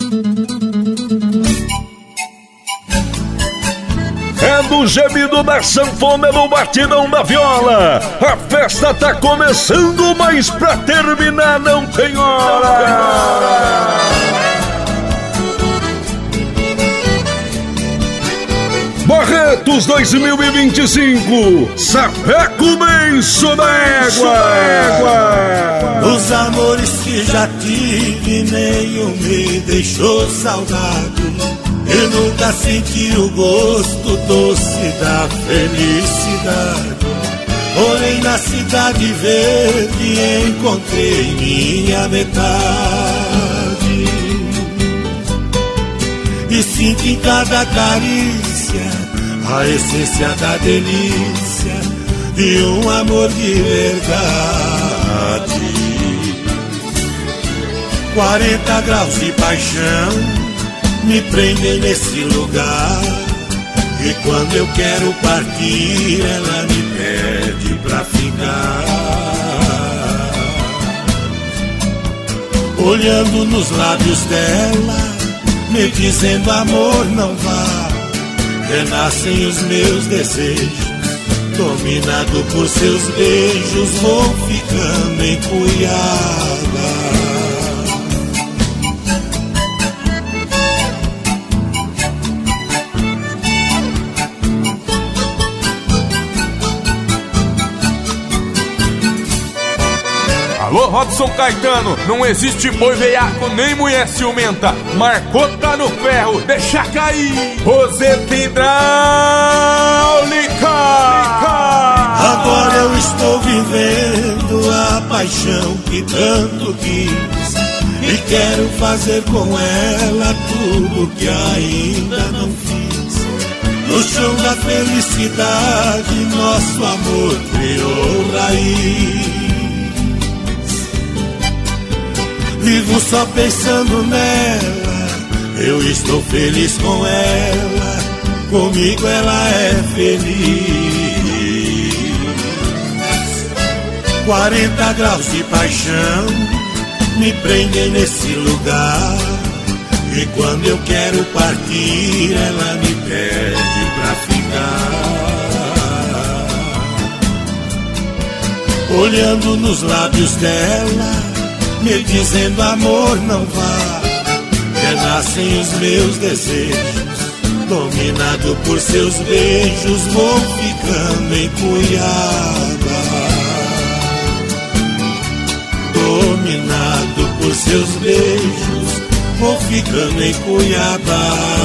É do gemido da sanfona, no batidão da viola. A festa tá começando, mas pra terminar não tem hora. Barretos 2025, Sapeco Benço da Égua. Os amores que já tive, nenhum me deixou saudade. Eu nunca senti o gosto doce da felicidade. Porém na cidade verde encontrei minha metade. E sinto em cada carícia a essência da delícia de um amor de verdade. 40 graus de paixão me prendem nesse lugar. E quando eu quero partir, ela me pede pra ficar. Olhando nos lábios dela, me dizendo amor não vá. Renascem os meus desejos, dominado por seus beijos, vou ficando encunhada. Alô, Robson Caetano, não existe boi veiaco nem mulher ciumenta. Marcou, tá no ferro, deixa cair. Roseta hidráulica. Agora eu estou vivendo a paixão que tanto quis. E quero fazer com ela tudo que ainda não fiz. No chão da felicidade, nosso amor criou raiz. Vivo só pensando nela, eu estou feliz com ela, comigo ela é feliz. 40 graus de paixão me prendem nesse lugar. E quando eu quero partir, ela me pede pra ficar. Olhando nos lábios dela, me dizendo amor não vá. Renascem os meus desejos, dominado por seus beijos, vou ficando encunhada. Dominado por seus beijos, vou ficando encunhada.